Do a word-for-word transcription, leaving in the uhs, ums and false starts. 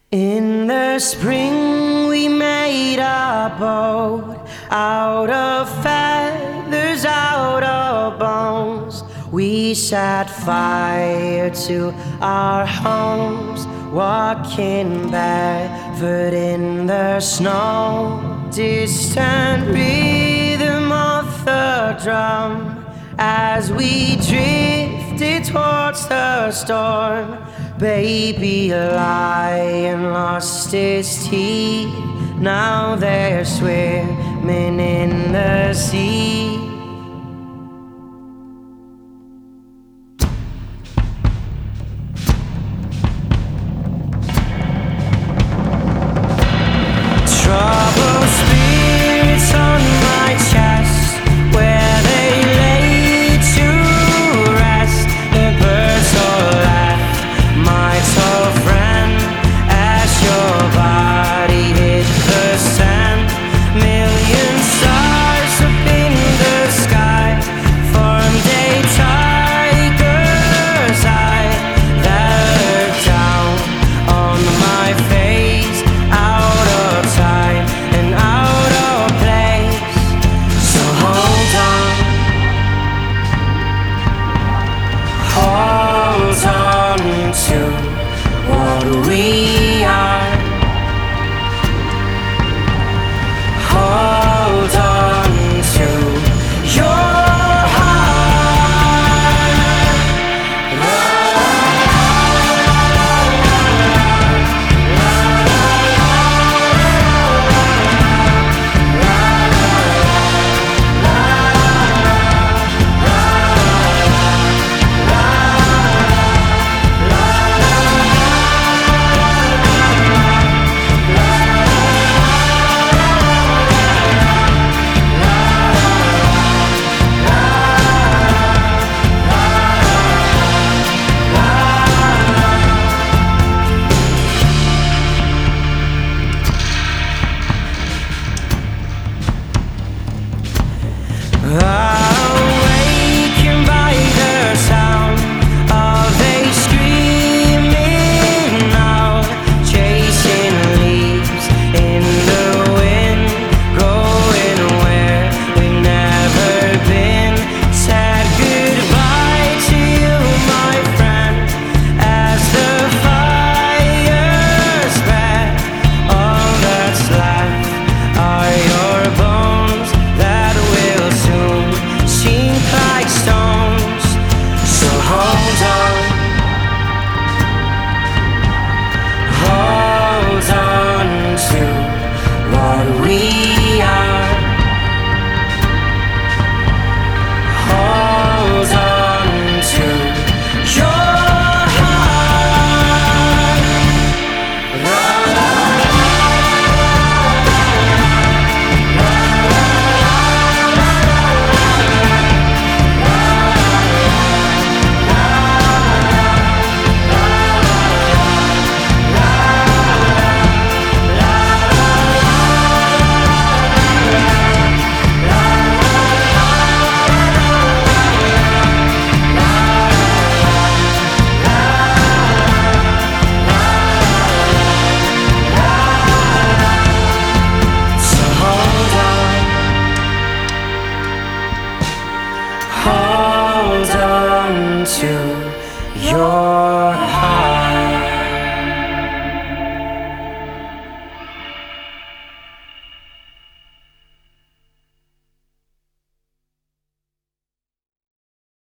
In the spring we made a boat out of feathers, out of bones. We set fire to our homes, walking barefoot in the snow. Distant rhythm of the drum as we drifted towards the storm. Baby lion lost his teeth, now they're swimming in the sea.